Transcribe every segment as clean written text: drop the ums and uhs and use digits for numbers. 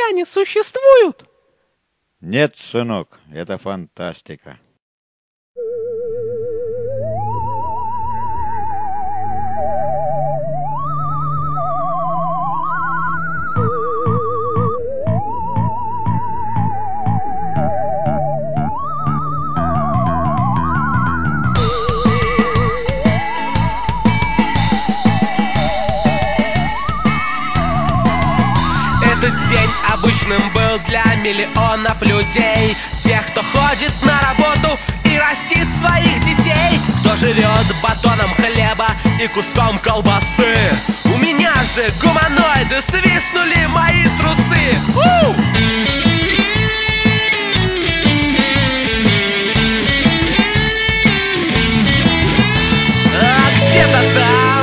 инопланетяне существуют? Нет, сынок, это фантастика. Этот день обычным был для миллионов людей, тех, кто ходит на работу и растит своих детей, кто живет батоном хлеба и куском колбасы. У меня же гуманоиды, свистнули мои трусы. А где-то там,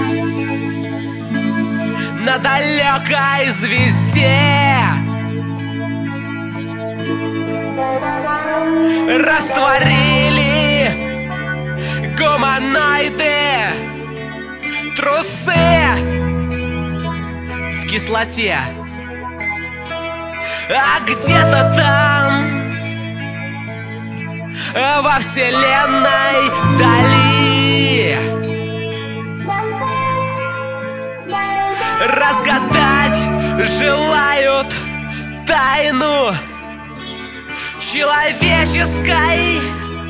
на далекой звезде, растворили гуманоиды трусы в кислоте. А где-то там, во вселенной дали, разгадать желают тайну человеческой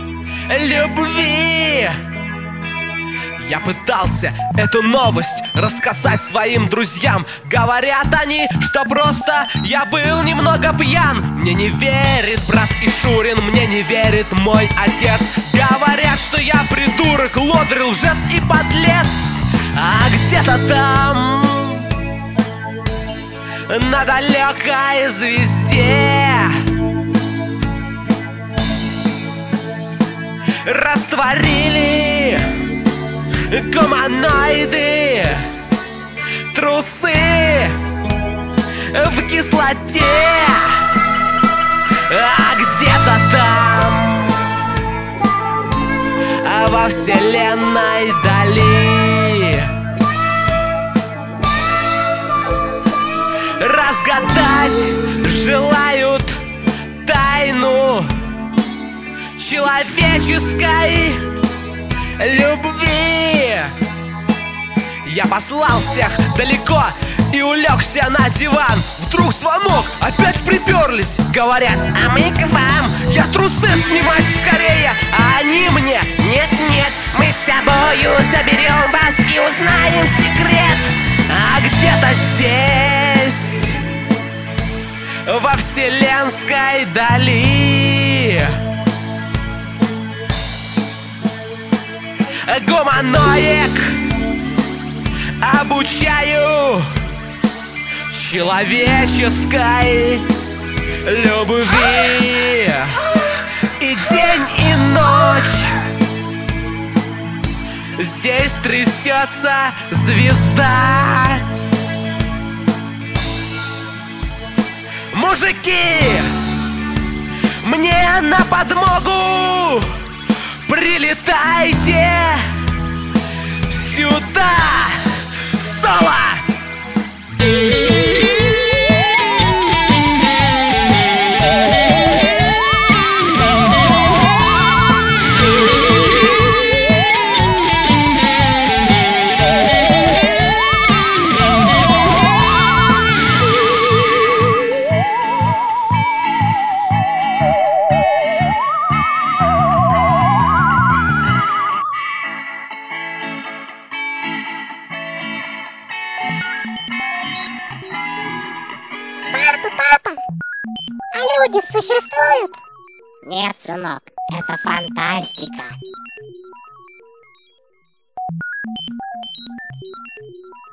любви. Я пытался эту новость рассказать своим друзьям. Говорят они, что просто я был немного пьян. Мне не верит брат Ишурин, мне не верит мой отец. Говорят, что я придурок, лодырь, лжец и подлец. А где-то там, на далекой звезде, растворили гуманоиды трусы в кислоте. А где-то там, во вселенной дали, разгадать желают тайну человеческой любви. Я послал всех далеко и улегся на диван. Вдруг звонок, опять приперлись. Говорят, а мы к вам. Я трусы снимать скорее, а они мне: нет-нет, мы с собою заберем вас и узнаем секрет. А где-то здесь, во вселенской дали, гуманоик обучаю человеческой любви. И день, и ночь здесь трясется звезда. Мужики, мне на подмогу прилетайте сюда, Соло! Папа, а люди существуют? Нет, сынок, это фантастика.